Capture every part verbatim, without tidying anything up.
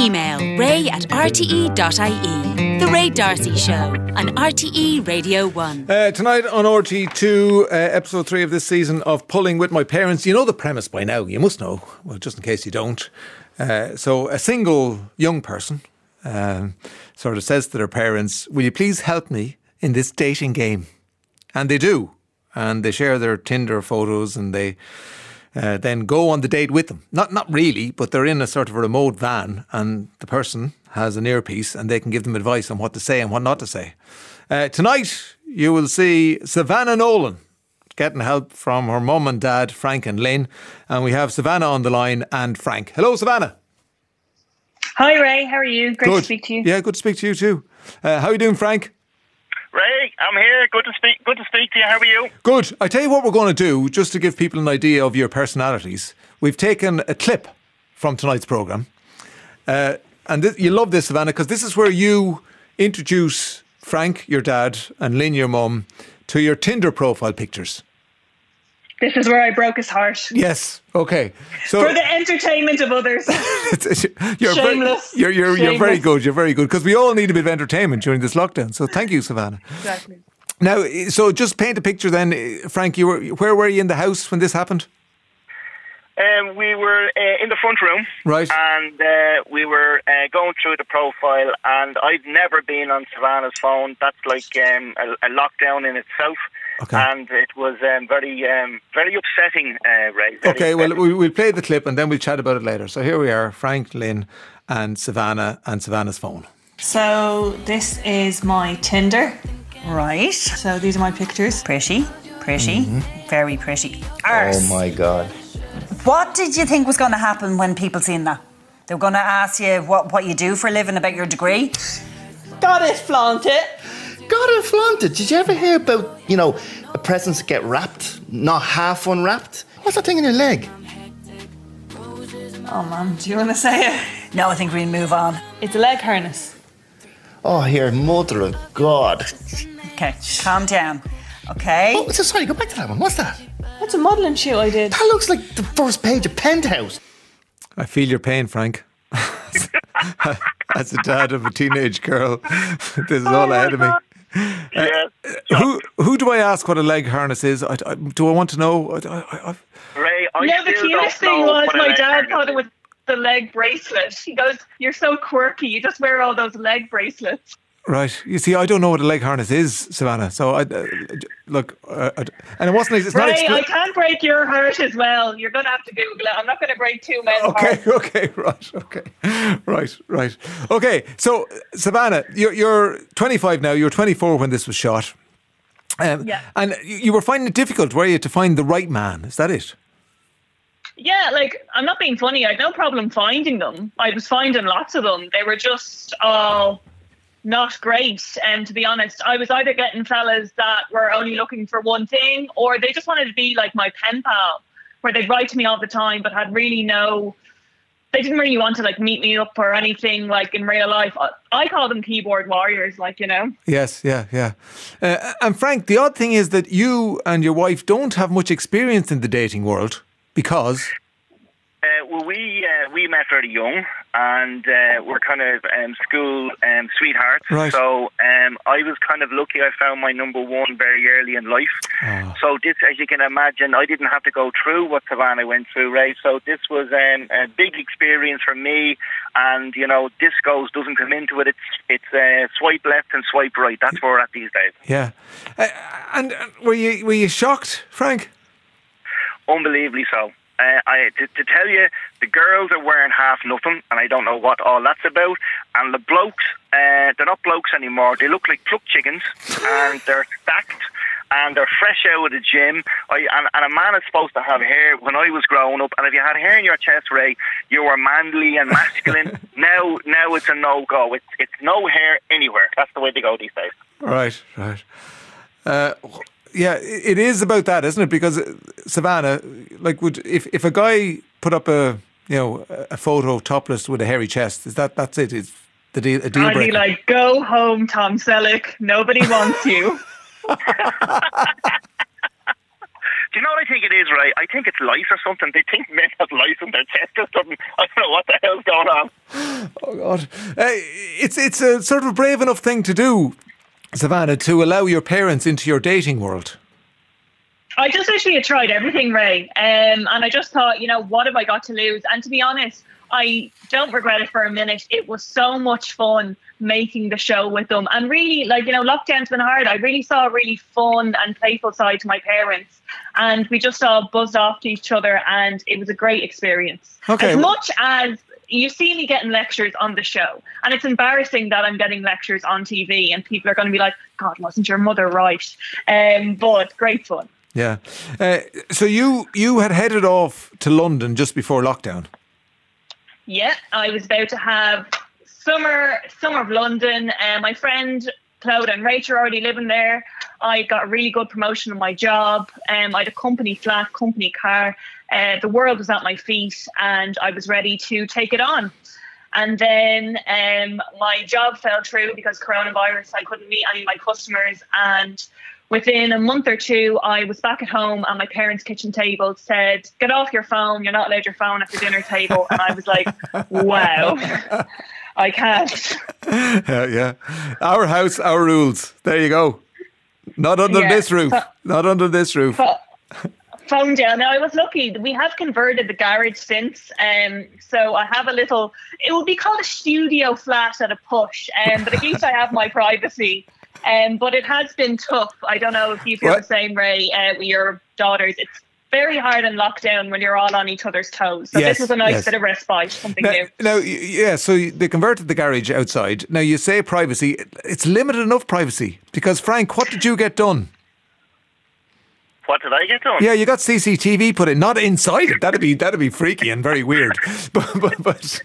Email ray at r t e dot i e. The Ray D'Arcy Show on R T E Radio one. Uh, tonight on R T E two, uh, episode three of this season of Pulling With My Parents. You know the premise by now, you must know, well, just in case you don't. Uh, so a single young person um, sort of says to their parents, will you please help me in this dating game? And they do. And they share their Tinder photos and they uh, then go on the date with them. Not not really, but they're in a sort of a remote van and the person has an earpiece and they can give them advice on what to say and what not to say. Uh, tonight, you will see Savannah Nolan getting help from her mum and dad, Frank and Lynn. And we have Savannah on the line and Frank. Hello, Savannah. Hi, Ray. How are you? Great Good. to speak to you. Yeah, good to speak to you too. Uh, how are you doing, Frank? Ray, I'm here. Good to speak. Good to speak to you. How are you? Good. I tell you what we're going to do, just to give people an idea of your personalities. We've taken a clip from tonight's programme. Uh, and th- you love this, Savannah, because this is where you introduce Frank, your dad, and Lynn, your mum, to your Tinder profile pictures. This is where I broke his heart. Yes. Okay. So for the entertainment of others. you're Shameless. Very, you're you're, Shameless. you're very good. You're very good because we all need a bit of entertainment during this lockdown. So thank you, Savannah. Exactly. Now, so just paint a picture then, Frank. You were where were you in the house when this happened? Um, we were uh, in the front room, right, and uh, we were uh, going through the profile. And I'd never been on Savannah's phone. That's like um, a, a lockdown in itself. Okay. And it was um, very, um, very upsetting, uh, Ray. Very okay, upsetting. well, we'll play the clip and then we'll chat about it later. So here we are, Frank, Lynn, and Savannah, and Savannah's phone. So this is my Tinder. Right. So these are my pictures. Pretty, pretty, mm-hmm. Very pretty. Arse. Oh my God. What did you think was going to happen when people seen that? They were going to ask you what, what you do for a living, about your degree? Gotta flaunt it. Gotta flaunt it. Did you ever hear about, you know, presents that get wrapped, not half unwrapped? What's that thing in your leg? Oh man, do you want to say it? No, I think we'll move on. It's a leg harness. Oh, here, mother of God. Okay, calm down. Okay. Oh, so sorry, go back to that one. What's that? That's a modelling shoot I did. That looks like the first page of Penthouse. I feel your pain, Frank. As a dad of a teenage girl, this is all oh ahead of me. Uh, who who do I ask what a leg harness is? I, I, do I want to know? I, I, I, Ray, I no, the cutest thing was my dad thought it was the leg bracelet. He goes, "You're so quirky. You just wear all those leg bracelets." Right. You see, I don't know what a leg harness is, Savannah. So I uh, look, uh, I, and it wasn't. It's Ray, not. Expl- I can't break your heart as well. You're going to have to Google it. I'm not going to break two men's okay, hearts. Okay. Right. Okay. Right. Right. Okay. So Savannah, you're you're twenty-five now. You were twenty-four when this was shot. Um, yeah. And you were finding it difficult, were you, to find the right man? Is that it? Yeah, like, I'm not being funny. I had no problem finding them. I was finding lots of them. They were just all not great. And to be honest, I was either getting fellas that were only looking for one thing, or they just wanted to be like my pen pal, where they'd write to me all the time, but had really no, they didn't really want to like meet me up or anything like in real life. I, I call them keyboard warriors, like, you know. Yes, yeah, yeah. Uh, and Frank, the odd thing is that you and your wife don't have much experience in the dating world because... Uh, well, we uh, we met very young, and uh, we're kind of um, school um, sweethearts. Right. So um, I was kind of lucky. I found my number one very early in life. Oh. So this, as you can imagine, I didn't have to go through what Savannah went through, Ray. So this was um, a big experience for me. And you know, discos doesn't come into it. It's it's uh, swipe left and swipe right. That's where we're at these days. Yeah. Uh, and uh, were you were you shocked, Frank? Unbelievably so. Uh, I, to, to tell you, the girls are wearing half nothing, and I don't know what all that's about. And the blokes, uh, they're not blokes anymore. They look like plucked chickens, and they're stacked, and they're fresh out of the gym. I, and, and a man is supposed to have hair when I was growing up, and if you had hair in your chest, Ray, you were manly and masculine. now now it's a no-go. It's, it's no hair anywhere. That's the way they go these days. Right, right. Uh, yeah, it is about that, isn't it? Because Savannah, like, would if, if a guy put up a you know a photo topless with a hairy chest, is that that's it? Is the deal a deal breaker? I'd be like, go home, Tom Selleck. Nobody wants you. Do you know what I think it is, Ray? I think it's lice or something. They think men have lice in their chest or something. I don't know what the hell's going on. Oh, God. Uh, it's, it's a sort of a brave enough thing to do, Savannah, to allow your parents into your dating world. I just literally had tried everything, Ray. Um, and I just thought, you know, what have I got to lose? And to be honest, I don't regret it for a minute. It was so much fun making the show with them. And really, like, you know, lockdown's been hard. I really saw a really fun and playful side to my parents. And we just all buzzed off to each other. And it was a great experience. Okay. As much as you see me getting lectures on the show, and it's embarrassing that I'm getting lectures on T V and people are going to be like, God, wasn't your mother right? Um, but great fun. Yeah. Uh, so you you had headed off to London just before lockdown. Yeah, I was about to have summer summer of London. Uh, my friend Claude and Rachel are already living there. I got a really good promotion in my job. Um, I had a company flat, company car. Uh, the world was at my feet and I was ready to take it on. And then um, my job fell through because coronavirus. I couldn't meet any of my customers. And within a month or two, I was back at home and my parents' kitchen table said, get off your phone. You're not allowed your phone at the dinner table. And I was like, wow, I can't. Yeah, yeah. Our house, our rules. There you go. Not under Yeah. this roof. Not under this roof. Pho- phone down. Now, I was lucky. We have converted the garage since. Um, so I have a little, it would be called a studio flat at a push. Um, but at least I have my privacy. Um, but it has been tough. I don't know if you feel What? the same, Ray, uh, with your daughters. It's very hard in lockdown when you're all on each other's toes. So Yes, this was a nice yes. bit of respite, something Now, new. now, y- yeah, so they converted the garage outside. Now, you say privacy. It's limited enough privacy. Because, Frank, what did you get done? What did I get done? Yeah, you got C C T V put in. Not inside it. That'd be that'd be freaky and very weird. But, but, but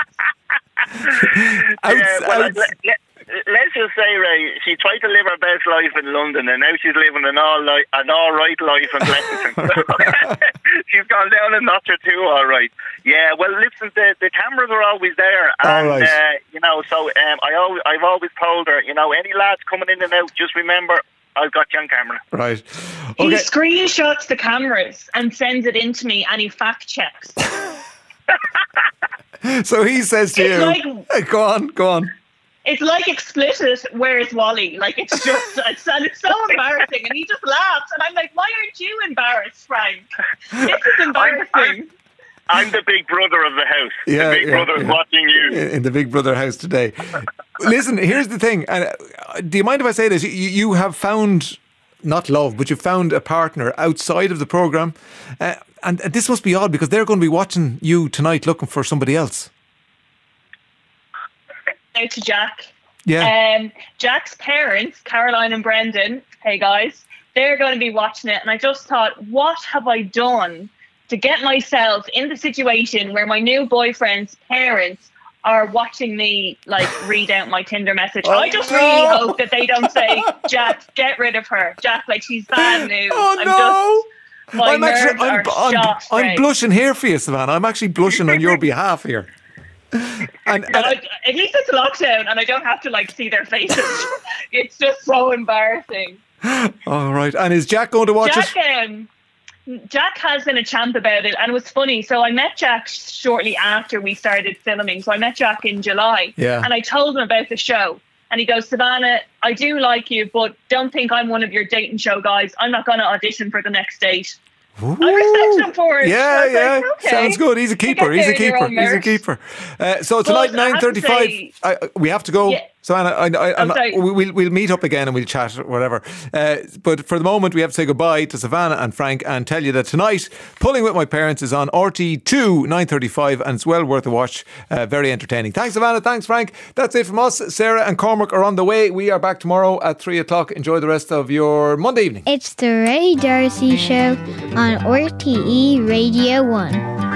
outs- Yeah, well, outs- let, let, let's just say, Ray, she tried to live her best life in London, and now she's living an all li- an all right life in Pleasanton. She's gone down a notch or two, all right. Yeah, well, listen, the, the cameras are always there, and All right. uh, you know, so um, I always, I've always told her, you know, any lads coming in and out, just remember, I've got you on camera. right. He Okay. screenshots the cameras and sends it in to me and he fact checks. So he says to It's you, like- "Hey, go on, go on." It's like explicit, where's Wally? Like, it's just, it's, and it's so embarrassing. And he just laughs. And I'm like, why aren't you embarrassed, Frank? This is embarrassing. I'm the big brother of the house. Yeah, the big yeah, brother's yeah. watching you. In in the Big Brother house today. Listen, here's the thing. And uh, do you mind if I say this? You, you have found, not love, but you found a partner outside of the programme. Uh, and, and this must be odd because they're going to be watching you tonight looking for somebody else. Out to Jack. Yeah. Um, Jack's parents, Caroline and Brendan, hey guys, they're going to be watching it. And I just thought, what have I done to get myself in the situation where my new boyfriend's parents are watching me, like, read out my Tinder message? Oh, I just no. really hope that they don't say, Jack, get rid of her. Jack, like, she's bad news. Oh, I'm no. Just, my I'm nerves actually, I'm, are I'm, shot. I'm Ray. blushing here for you, Savannah. I'm actually blushing on your behalf here. And, and No, I- at least it's lockdown and I don't have to, like, see their faces. It's just so embarrassing. all right. And is Jack going to watch Jack, it? um, Jack has been a champ about it, and it was funny. So I met Jack shortly after we started filming. So I met Jack in July, Yeah. and I told him about the show. And he goes, Savannah, I do like you, but don't think I'm one of your dating show guys. I'm not going to audition for the next date. I respect him for it. Yeah, I was yeah. like, okay. Sounds good. He's a You keeper. get He's a there in your keeper. own He's a merits. keeper. Uh, so tonight, But I have nine to thirty-five. say- I, we have to go. Yeah. So Anna, I, I, I'm I, sorry. we, we'll we'll meet up again and we'll chat or whatever. Uh, but for the moment, we have to say goodbye to Savannah and Frank and tell you that tonight, Pulling with My Parents is on R T two nine thirty-five, and it's well worth a watch. Uh, very entertaining. Thanks, Savannah. Thanks, Frank. That's it from us. Sarah and Cormac are on the way. We are back tomorrow at three o'clock. Enjoy the rest of your Monday evening. It's the Ray Darcy Show on R T E Radio one.